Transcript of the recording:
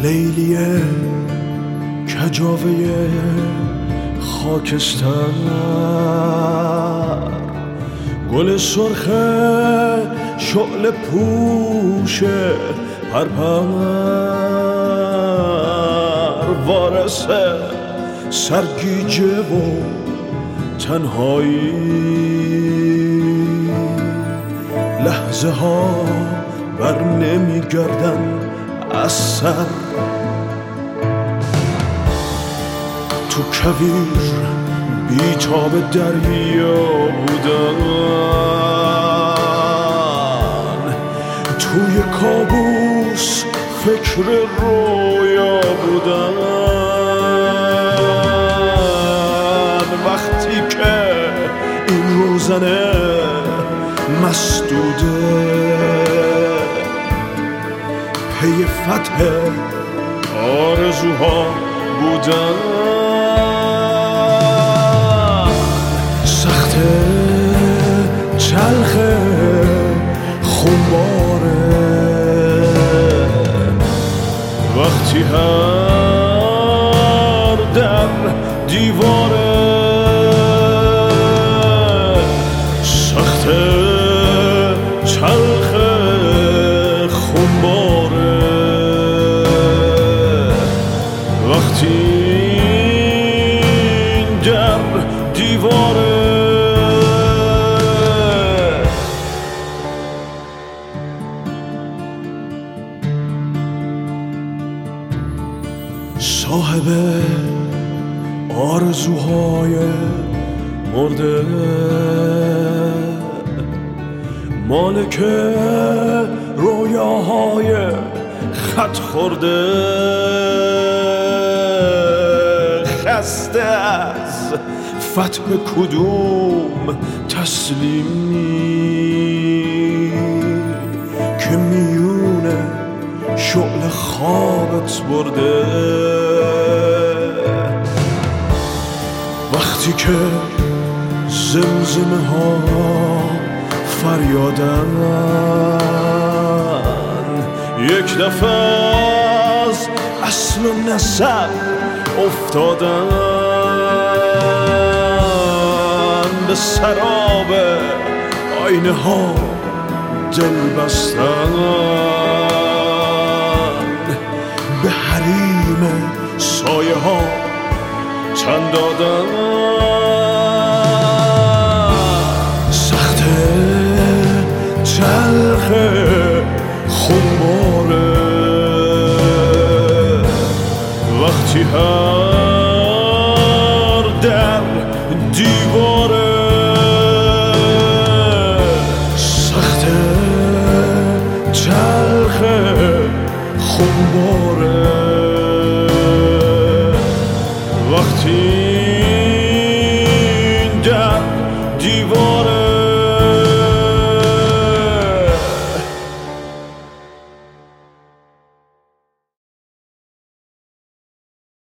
لیلیه کجاوه خاکستر، گل سرخ شعله پوش پرپر، وارث سرگیجه و تنهایی، لحظه ها بر نمی گردن از سر، تو کویر بیتاب دریا بودن، توی کابوس فکر رویا بودن، وقتی که این روزنه مسدوده پی فتح آرزوها بودن، سخت چلخ خونباره وقتی هر در دیواره، سخت چلخ خونباره وقتی این در دیواره. صاحب آرزوهای مرده، مالک رویاهای خط خورده، خسته از فتح کدوم تسلیمی که میونه شعله خوابت برده، وقتی که زمزمه ها فریادن، یک دفعه از اصل و نسب افتادن، به سراب آینه ها دل بستن، به حریم سایه ها تن دادن، سخت چلخ خونباره وقتی هر در دیواره، سخت چلخ خونباره وقتی این در دیواره.